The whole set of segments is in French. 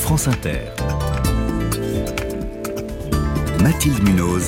France Inter. Mathilde Munoz.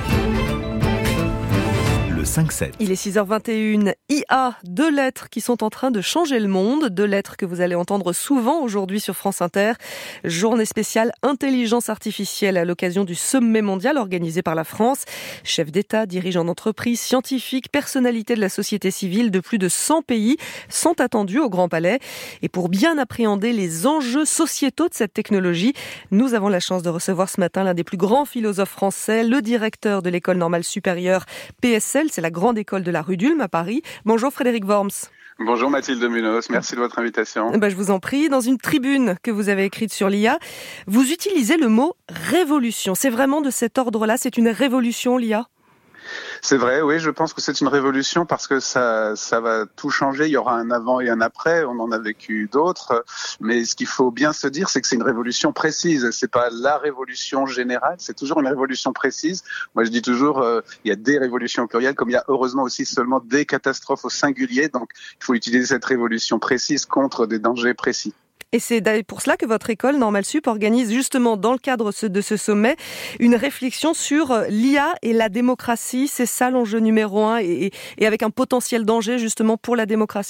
5-7. Il est 6h21. IA, 2 lettres qui sont en train de changer le monde. 2 lettres que vous allez entendre souvent aujourd'hui sur France Inter. Journée spéciale intelligence artificielle à l'occasion du sommet mondial organisé par la France. Chefs d'État, dirigeants d'entreprise, scientifiques, personnalités de la société civile de plus de 100 pays sont attendus au Grand Palais. Et pour bien appréhender les enjeux sociétaux de cette technologie, nous avons la chance de recevoir ce matin l'un des plus grands philosophes français, le directeur de l'École normale supérieure PSL. C'est la grande école de la rue d'Ulm à Paris. Bonjour Frédéric Worms. Bonjour Mathilde Munoz, merci de votre invitation. Je vous en prie. Dans une tribune que vous avez écrite sur l'IA, vous utilisez le mot révolution. C'est vraiment de cet ordre-là, c'est une révolution l'IA ? C'est vrai, oui, je pense que c'est une révolution parce que ça va tout changer. Il y aura un avant et un après. On en a vécu d'autres, mais ce qu'il faut bien se dire, c'est que c'est une révolution précise. C'est pas la révolution générale, c'est toujours une révolution précise. Moi, je dis toujours, il y a des révolutions au pluriel, comme il y a heureusement aussi seulement des catastrophes au singulier. Donc, il faut utiliser cette révolution précise contre des dangers précis. Et c'est pour cela que votre école Normale Sup organise justement dans le cadre de ce sommet une réflexion sur l'IA et la démocratie. C'est ça l'enjeu numéro 1 et avec un potentiel danger justement pour la démocratie ?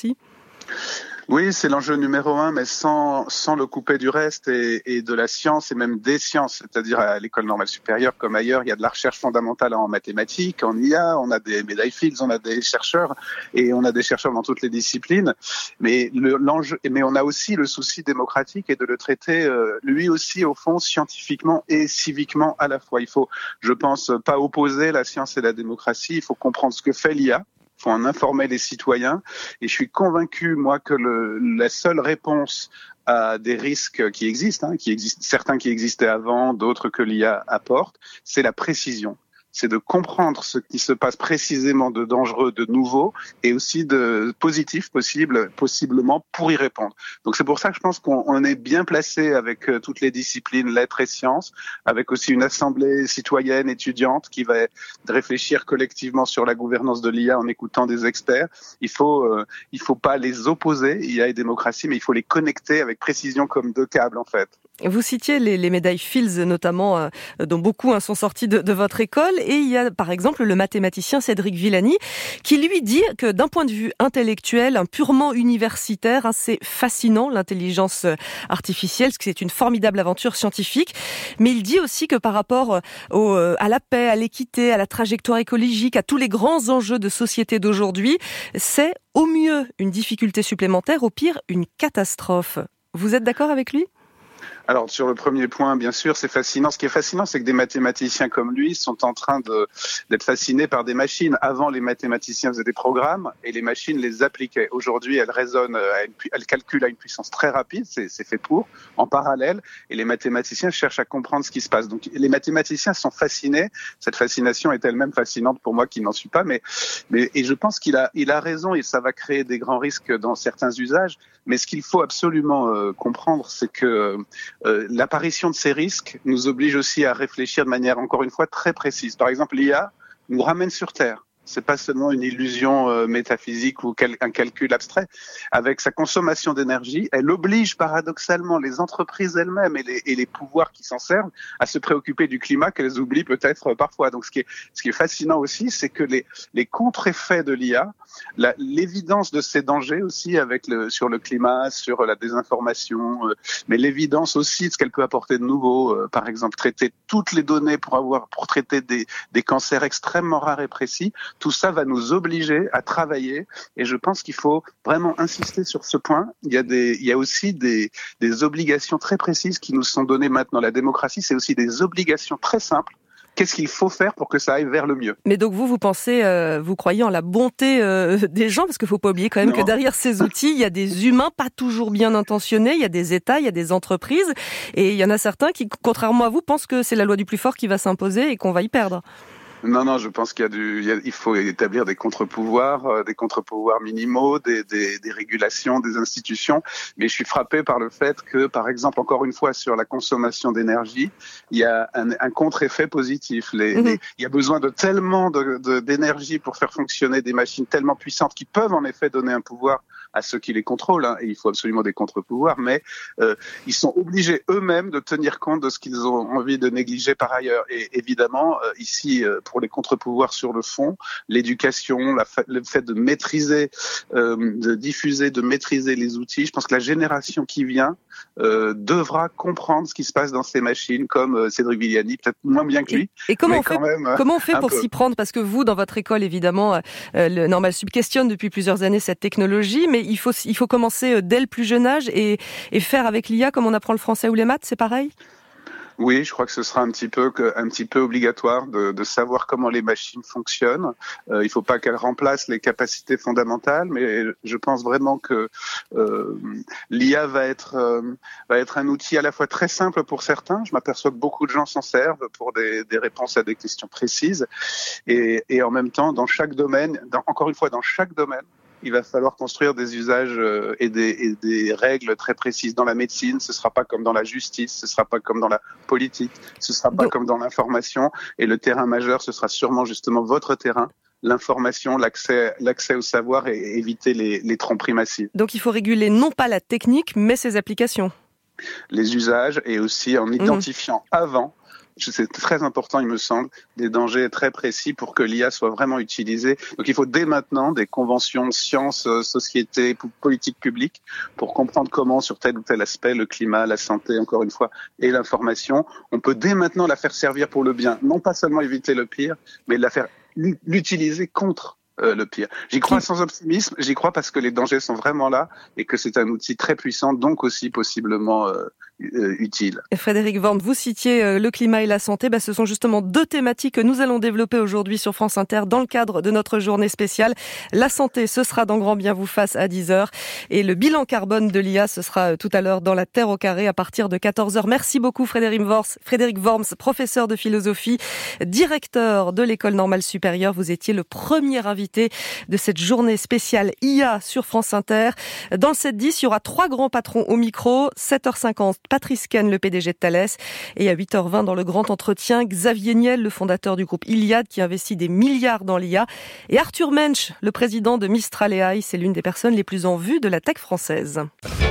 Oui, c'est l'enjeu numéro 1, mais sans le couper du reste et de la science et même des sciences. C'est-à-dire à l'École normale supérieure comme ailleurs, il y a de la recherche fondamentale en mathématiques, en IA, on a des médailles Fields, on a des chercheurs et on a des chercheurs dans toutes les disciplines. Mais on a aussi le souci démocratique et de le traiter lui aussi au fond scientifiquement et civiquement à la fois. Il faut, je pense, pas opposer la science et la démocratie. Il faut comprendre ce que fait l'IA. Il faut en informer les citoyens et je suis convaincu, moi, que la seule réponse à des risques qui existent, certains qui existaient avant, d'autres que l'IA apporte, c'est la précision. C'est de comprendre ce qui se passe précisément de dangereux, de nouveau, et aussi de positif possiblement pour y répondre. Donc c'est pour ça que je pense qu'on est bien placé avec toutes les disciplines lettres et sciences, avec aussi une assemblée citoyenne étudiante qui va réfléchir collectivement sur la gouvernance de l'IA en écoutant des experts. Il faut pas les opposer, IA et démocratie, mais il faut les connecter avec précision comme 2 câbles en fait. Vous citiez les médailles Fields notamment, dont beaucoup sont sorties de votre école. Et il y a par exemple le mathématicien Cédric Villani qui lui dit que d'un point de vue intellectuel, purement universitaire, c'est fascinant l'intelligence artificielle, parce que c'est une formidable aventure scientifique. Mais il dit aussi que par rapport à la paix, à l'équité, à la trajectoire écologique, à tous les grands enjeux de société d'aujourd'hui, c'est au mieux une difficulté supplémentaire, au pire une catastrophe. Vous êtes d'accord avec lui ? Alors, sur le premier point, bien sûr, c'est fascinant. Ce qui est fascinant, c'est que des mathématiciens comme lui sont en train d'être fascinés par des machines. Avant, les mathématiciens faisaient des programmes et les machines les appliquaient. Aujourd'hui, elles raisonnent, elles calculent à une puissance très rapide, c'est fait pour, en parallèle, et les mathématiciens cherchent à comprendre ce qui se passe. Donc, les mathématiciens sont fascinés. Cette fascination est elle-même fascinante pour moi qui n'en suis pas, mais et je pense qu'il a raison et ça va créer des grands risques dans certains usages. Mais ce qu'il faut absolument comprendre, c'est que l'apparition de ces risques nous oblige aussi à réfléchir de manière, encore une fois, très précise. Par exemple, l'IA nous ramène sur Terre. C'est pas seulement une illusion métaphysique ou un calcul abstrait. Avec sa consommation d'énergie, elle oblige paradoxalement les entreprises elles-mêmes et les pouvoirs qui s'en servent à se préoccuper du climat qu'elles oublient peut-être parfois. Donc ce qui est fascinant aussi, c'est que les contre-effets de l'IA, l'évidence de ces dangers aussi sur le climat, sur la désinformation, mais l'évidence aussi de ce qu'elle peut apporter de nouveau. Par exemple, traiter toutes les données pour traiter des cancers extrêmement rares et précis. Tout ça va nous obliger à travailler et je pense qu'il faut vraiment insister sur ce point. Il y a aussi des obligations très précises qui nous sont données maintenant. La démocratie, c'est aussi des obligations très simples. Qu'est-ce qu'il faut faire pour que ça aille vers le mieux ? Mais donc vous pensez, vous croyez en la bonté des gens, parce qu'il faut pas oublier quand même que derrière ces outils, il y a des humains pas toujours bien intentionnés, il y a des États, il y a des entreprises, et il y en a certains qui, contrairement à vous, pensent que c'est la loi du plus fort qui va s'imposer et qu'on va y perdre. Non, je pense il faut établir des contre-pouvoirs minimaux, des régulations, des institutions. Mais je suis frappé par le fait que, par exemple, encore une fois, sur la consommation d'énergie, il y a un contre-effet positif. Il y a besoin de tellement d'énergie pour faire fonctionner des machines tellement puissantes qui peuvent en effet donner un pouvoir à ceux qui les contrôlent, et il faut absolument des contre-pouvoirs, mais ils sont obligés eux-mêmes de tenir compte de ce qu'ils ont envie de négliger par ailleurs. Et évidemment, ici, pour les contre-pouvoirs sur le fond, l'éducation, le fait de maîtriser, de diffuser, de maîtriser les outils, je pense que la génération qui vient devra comprendre ce qui se passe dans ces machines, comme Cédric Villani, peut-être moins bien que lui. Et comment on fait pour s'y prendre? Parce que vous, dans votre école, évidemment, le Normal Sup questionne depuis plusieurs années cette technologie, mais il faut commencer dès le plus jeune âge et faire avec l'IA comme on apprend le français ou les maths, c'est pareil? Oui, je crois que ce sera un petit peu obligatoire de savoir comment les machines fonctionnent. Il faut pas qu'elles remplacent les capacités fondamentales, mais je pense vraiment que l'IA va être un outil à la fois très simple pour certains. Je m'aperçois que beaucoup de gens s'en servent pour des réponses à des questions précises, et en même temps, dans chaque domaine, dans chaque domaine, il va falloir construire des usages et des règles très précises. Dans la médecine, ce sera pas comme dans la justice, ce sera pas comme dans la politique, ce sera pas comme dans l'information. Et le terrain majeur, ce sera sûrement justement votre terrain, l'information, l'accès au savoir, et éviter les tromperies massives. Donc il faut réguler non pas la technique, mais ses applications. Les usages, et aussi en identifiant avant, c'est très important, il me semble, des dangers très précis pour que l'IA soit vraiment utilisée. Donc il faut dès maintenant des conventions sciences, société, politique publique pour comprendre comment, sur tel ou tel aspect, le climat, la santé, encore une fois, et l'information, on peut dès maintenant la faire servir pour le bien. Non pas seulement éviter le pire, mais l'utiliser contre le pire. J'y crois sans optimisme, j'y crois parce que les dangers sont vraiment là et que c'est un outil très puissant, donc aussi possiblement utile. Frédéric Worms, vous citiez le climat et la santé. Ce sont justement deux thématiques que nous allons développer aujourd'hui sur France Inter dans le cadre de notre journée spéciale. La santé, ce sera dans Grand Bien vous fasse à 10h. Et le bilan carbone de l'IA, ce sera tout à l'heure dans La Terre au carré à partir de 14h. Merci beaucoup Frédéric Worms, professeur de philosophie, directeur de l'École normale supérieure. Vous étiez le premier invité de cette journée spéciale IA sur France Inter. Dans le 7-10, il y aura 3 grands patrons au micro. 7h50, Patrice Ken, le PDG de Thales. Et à 8h20, dans le grand entretien, Xavier Niel, le fondateur du groupe Iliad, qui investit des milliards dans l'IA. Et Arthur Mensch, le président de Mistral AI. C'est l'une des personnes les plus en vue de la tech française.